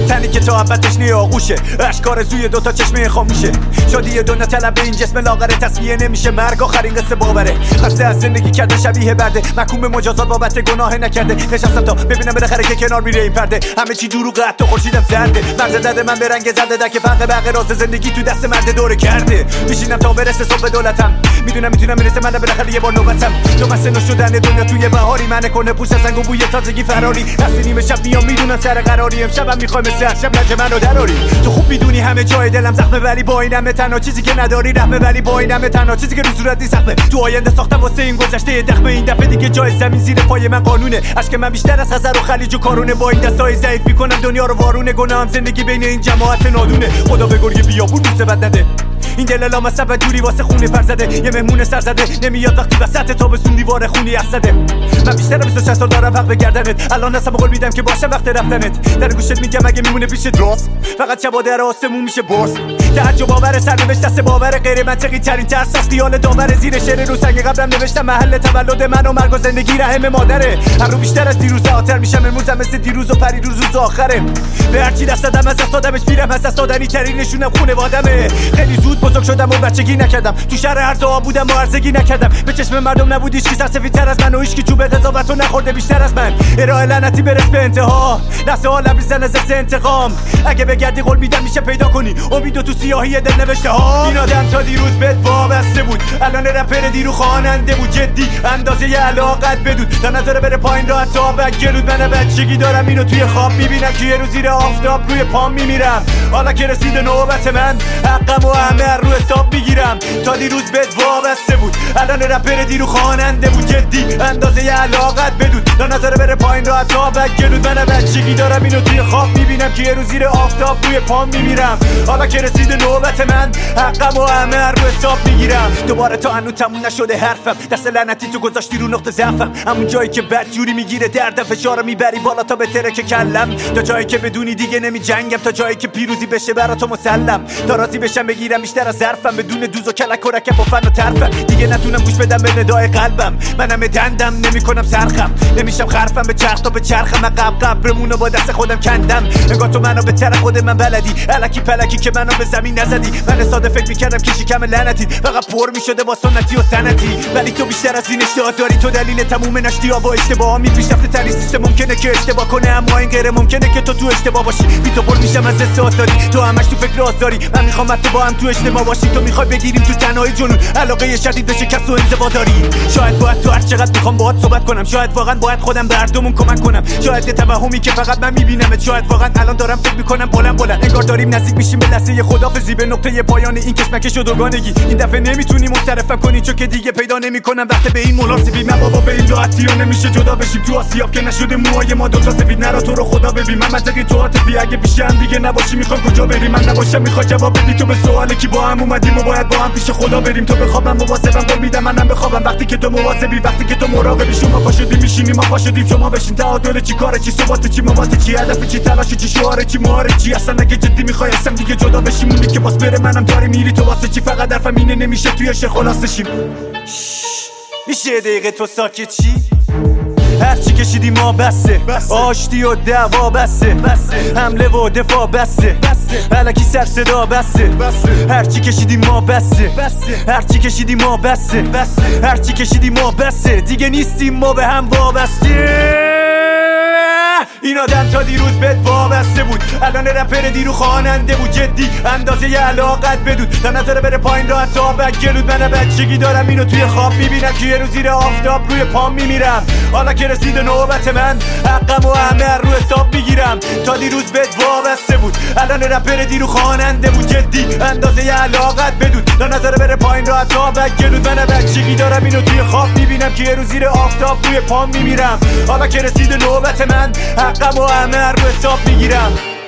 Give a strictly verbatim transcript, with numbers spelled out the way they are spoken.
تنی که تا ابدش نیاغوشه، اشکار زوی دوتا چشمه خاموشه. شادی دنیا طلب این جسم لاغره، تصفیه نمیشه مرگ آخرین قصه باوره. خسته از زندگی کرده شبیه برده، محکوم مجازات بابت گناه نکرده. نشستم تا ببینم بالاخره که کنار میره این پرده. همه چی دروغه حتی خورشیدم زرده، مرز دده من به رنگ زرده در که فرق بقیه راز زندگی تو دست مرد دوره کرده. میشینم تا برسه صبح دولتم، میدونم میتونم میرسه من بالاخره یه بار نوبتم. تو مسنو شدن دنیا توی بهاری، من کنه پوست سنگ و بوی تازگی فراری. رفتی نیمه شب میام میدونم سر قراری، امشبم میخوام مثل هر شب لنج منو دراری. تو خوب میدونی همه جای دلم زخمه، ولی با اینم تنها چیزی که نداری رحمه، ولی با اینم تنها چیزی که رو صورت زخمه. تو آینده ساختم واسه این گذشته دخمه، این دفعه دیگه جای زمین زیر پای من قانونه. اشک من بیشتر از خزر و خلیج و کارونه، با این دستای ضعیف میکنم دنیا رو وارونه. گناهم زندگی بین این جماعت نادونه، خدا به گرگ بیابون دوست بد نده. این دل لامصب دوری واسه خونه پر زده، یه مهمون سر زده نمیاد وقتی وسط تابستون دیوار خونی زده. من بیشتر بیست و شش سال دارم حق به گردنت، الان نسم قول میدم که باشه وقت رفتنت. در گوشت میگم اگه میمونه پیشت راست، فقط شبا در آسمون میشه باز. تعجب باور سرنوشت دست باور غیر منطقی ترین ترس از خیال داور. زیر شعر رو سنگ قبلم نوشتم محل تولد من و مرگ و زندگی رحم مادره. هر رو بیشتر از دیروز آتر میشم، امروزم مثل دیروز و پریروز روز آخره. به هرچی دست دادم از دست دادمش میرم، از دست دادنی ترین نشونم خونوادمه. خیلی زود بزرگ شدم و بچگی نکردم، تو شهر ارزا بودم و ارزگی نکردم. به چشم مردم نبود هیچ کی سرسفیدتر از من و هیچ کی چوب قضاوتو نخورده بیشتر از من. ارائه لعنتی برس به انتها، دست ها لبریزن از دست انتقام. اگه بگردی قول میدم میشه پیدا کنی امیدو تو سیاهی دل نوشته ها. این آدم تا دیروز بهت وابسته بود، الان رپر دیرو خواننده بود. جدی اندازه ی علاقت بدود، تا نظر بره پایین راحت تا بگلود. من بچگی دارم اینو توی خواب میبینم که یه روز زیر آفتاب روی پام میمیرم. حالا که رسید نوبت من، حقم و همه رو حساب میگیرم. تا دیروز بهت وابسته بود، الان رپر دیرو خواننده بود. جدی اندازه ی علاقت بدود، تا نظر بره پایین راحت تا بگلود. من بچگی دارم اینو توی خواب میبینم که یه روز زیر آفتاب روی پام میمیرم. حالا که رسید نوبت من، حقم و همه رو حساب میگیرم. دوباره تا هنوز تموم نشده حرفم، دست لعنتی تو گذاشتی رو نقطه ضعفم. همون جایی که بد جوری میگیره درد، فشار میبری بالا تا بهتره که کلم. تا جایی که بدونی دیگه نمی جنگم، تا جایی که پیروزی بشه براتو مسلم. تا راضی بشم بگیرم بیشتر از ظرفم، بدون دوز و کلک و رکب و فن و طرفم. دیگه نتونم گوش بدم به ندای قلبم، منم دندم نمیکنم سرخم. نمیشم خرفم به چرخ تا به چرخم، عقب قبرمونو با دست خودم کندم. انگار تو منو به طرف خود من بلدی، الکی پلکی که منو به زمین نزدی. من ساده فکر میکردم که شکم لعنتی فقط پر میشده با سنتی و سنتی، ولی تو بیشتر از این اشتباه داری. تو دلیل تموم نشتی‌ها و اشتباهامی، پیشرفته ترین سیستم ممکنه که اشتباه کنه، اما این غیر ممکنه که تو تو اشتباه باشی. بی تو پر میشم از احساس داری، تو همش تو فکر آزاری. من میخوام تو با هم تو اجتماع باشی، تو میخوای بگیریم تو تنهایی جنون. علاقه شدید به شکست و انزوا داری. شاید باید تو هر چقدر میخوام باهات صحبت کنم، شاید واقعا باید خودم به هردومون کمک کنم. شاید یه توهمی که فقط من میبینم، شاید واقعا الان دارم فکر میکنم بلند بلند انگار داریم نزدیک میشیم به لحظه خدافظی، به نقطه پایان این کشمکش و دوگانگی. این دفعه نمیتونی منصرفم کنی، چون که دیگه پیدا نمیکنم وقت به این مناسبی. من بابا به این راحتی رو نمیشه جدا بشیم، تو آسیاب که نشده موهای ما دوتا سفید. نرا تو رو خدا ببین، من منطقی تو عاطفی. اگه پیش هم دیگه نباشی میخوام کجا بریم؟ من نباشم میخوای جواب بدی تو به سوالی که با هم اومدیم و باید با هم پیش خدا بریم. تو بخواب من مواظبم، قول میدم منم بخوابم وقتی که تو مواظبی، وقتی که تو مراقبی. شما پاشدی میشینی ما پاشدیم شما بشین. تعادل چی کاره چی ثبات چی موات چی هدف چی تلاش چی شعار چی مهاره چی؟ اصلا اگه جدی میخوای اصلا دیگه جدا بشیم، اونی که باس بره منم داری میری تو واسه چی؟ فقط حرفم اینه نمیشه توی عشق خلاص شیم. میشه دقیقه تو ساکت چی؟ هرچی کشیدی ما بسه, بسه. آشتی و دعوا بسه, بسه. حمله و دفاع بسه, بسه. الکی سر صدا بسه, بسه. هرچی کشیدی ما بسه, بسه. هرچی کشیدی ما بسه, بسه. هرچی کشیدی ما بسه. دیگه نیستیم ما به هم وابسته. این آدم تا دیروز بهت وابسته بود، الان رپر دیرو خواننده بود. جدی اندازه ی علاقت بدود، تا نظر بره پایین راحت تا بگلود. من بچگی دارم اینو توی خواب میبینم که یه روز زیر آفتاب روی پام میمیرم. حالا که رسید نوبت من، حقم و همه رو حساب میگیرم. تا دیروز بهت وابسته بود، الان رپر دیرو خواننده بود. جدی اندازه ی علاقت بدود، تا نظر بره پایین راحت تا بگلود. من بچگی دارم اینو توی خواب میبینم که یه روز زیر آفتاب روی پام میمیرم. حالا که رسید نوبت من، حقم و همه رو حساب میگیرم.